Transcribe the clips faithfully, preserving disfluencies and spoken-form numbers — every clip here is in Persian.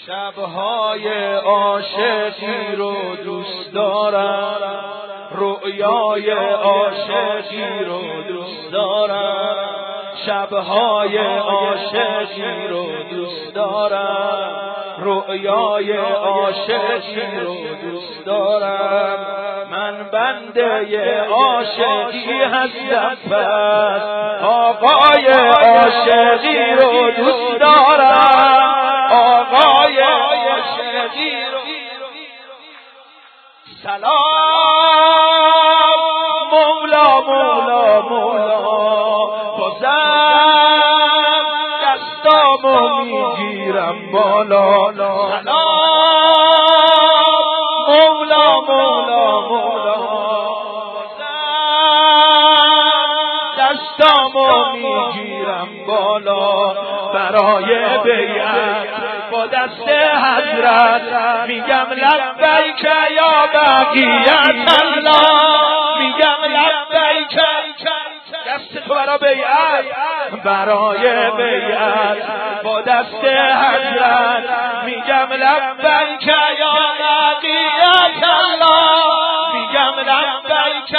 شبهای عاشقی رو دوست دارم، رؤیای عاشقی رو دوست دارم، شبهای عاشقی رو دوست دارم، رؤیای عاشقی رو دوست دارم. من بنده عاشقی هستم، پس آقای عاشقی رو دوست دارم، آقای عاشقی رو. سلام مولا مولا مولا، بازم دستامو میگیرم بالا. سلام مولا مولا مولا، بازم دستامو میگیرم بالا. برای بیعت با دست حضرت میگم لبیک یا بقیت الله، میگم لبیک. دست تو برای بیعت، برای بیعت با دست حضرت میگم لبیک یا بقیت الله، میگم لبیک.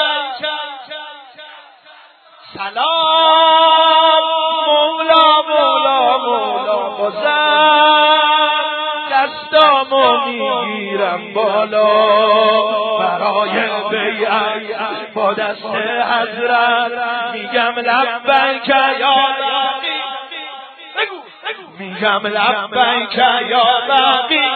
سلام مولا مولا مولا، بازم دستامو میگیرم بالا. برای بیعت با دست حضرت میگم لبیک یا باقی، میگم لبیک یا باقی.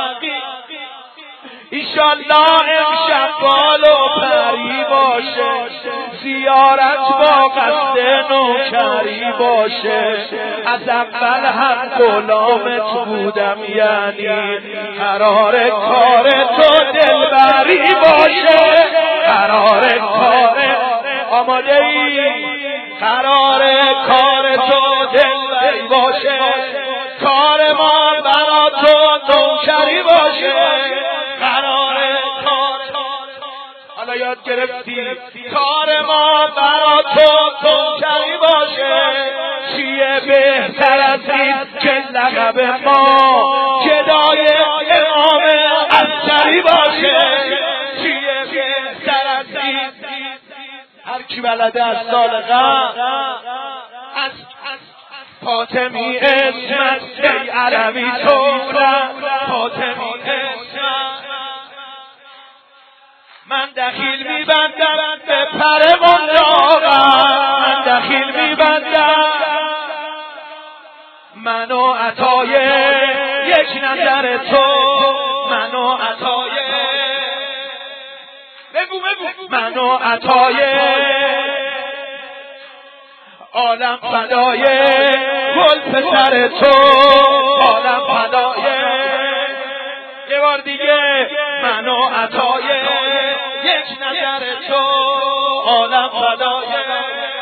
ایشالله امشب بال و پری باشه، زیارت با قصد نوکری باشه. از اول هم غلامت بودم، یعنی قرار کار تو دلبری باشه، قرار کار آماده ای، قرار کار تو دلبری باشه، کار ما برا تو نوکری باشه، قرار کار. حالا یاد گرفتی کار ما برا تو نوکری باشه. چیه بهتر از این که لقب ما گدای امام عسکری باشه؟ چیه بهتر از این؟ هر کی بلده از سال قبل از فاطمی اسمت، ای عربی تورم فاطمی اسمت. من دخیل میبندم به پر منداغم، من دخیل میبندم منو عطای یک نظر تو، منو عطای بگو بگو منو عطای عالم فدای گل پسر تو، عالم فدای. یه بار دیگه منو عطای یک نظر تو، عالم فدای.